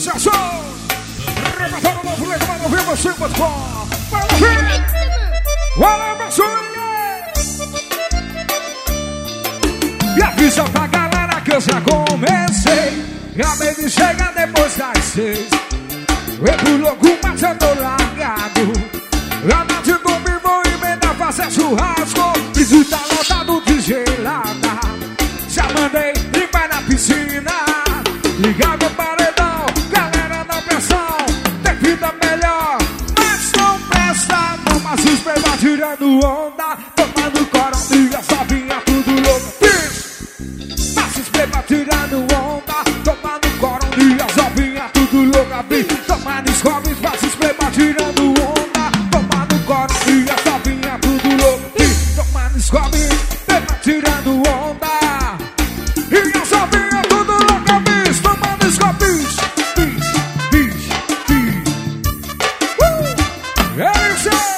sucesso! Rebatendo novo legal, vai ouvir você muito bom! Vai ouvir! Olha pra sua! E avisa pra galera que eu já comecei. Acabei de chegar depois das 6. Eu pro louco, mas eu tô largado. A noite dormir, vou emendar, fazer churrasco. Piso tá lotado de gelada. Já mandei limpar na piscina. Ligar meu paredão, galera na pressão. Tem vida melhor, mas não presta. Toma suspeita tirando onda. Tomando coronga, só vinha tudo louco. Tá suspeita tirando onda. Tomando coronga, só vinha tudo louco. Tomando escovis, tá suspeita tirando onda. Tomando coronga, só vinha tudo louco. Tomando escovis, tá tirando onda. E eu só vinha tudo louco, bicho. Tomando escovis, é isso aí.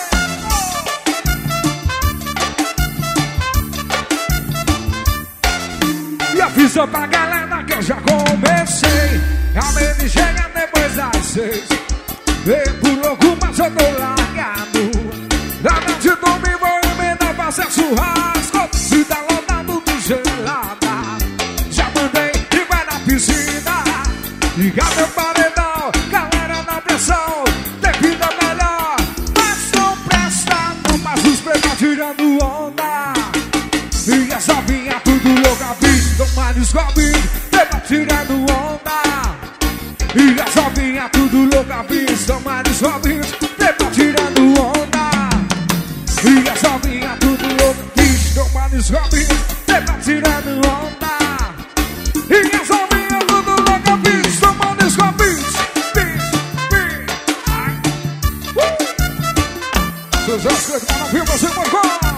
E avisa pra galera que eu já comecei. Acabei de chegar depois das 6. Veio pro louco, mas eu tô largado. Da noite dormir, vou emendar, fazer churrasco. Se tá lotado de gelada. Já mandei e vai na piscina. Ligar meu paredão, galera na pressão. Tem vida melhor, mas não presta. Toma suspeita tirando onda. E essa vinha tudo louca, bicho. Tomando escobinho, tá tirando onda. E essa vinha tudo louca, bicho. Tomando escobinho, tá tirando onda. E essa vinha tudo louca, bicho. Tomando escobinho, tá tirando onda. E essa vinha tudo louca, bicho. Tomando escobinho, bicho. Sucesso que não viu você por fora.